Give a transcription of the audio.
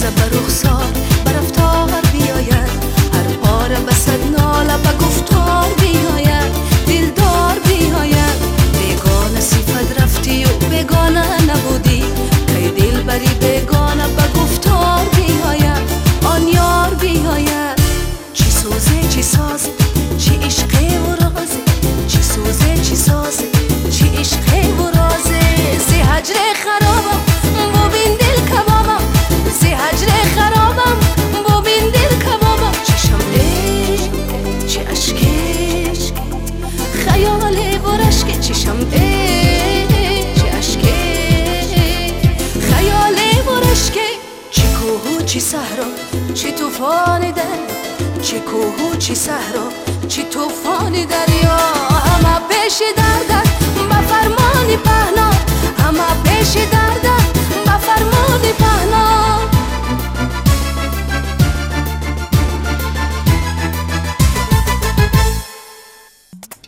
تازه به رخسار به رفتار بیاید، هر پاره به صد ناله به گفتار بیاید، دلدار بیاید. بیگانه صفت رفتی و بیگانه نبودی، کی دل بری بیگانه به گفتار بیاید، آن یار بیاید. چی سوزه چی سازه چی عشقه و رازه، چی سوزه چی سازه چی عشقه و رازه. زی هجر خرابم ببین دل کبابم، زی هجر خرابم ببین دل کبابم. چشم عشق چی عشقش خیال و رشک، چشم عشق چی عشقش خیال و رشک. چی کوه و چی صحرا چی طوفان در، چی کوه و چی صحرا چی طوفان دریا. همه پیش دردت به فرمان پهنا، همه پیش دردت به فرمان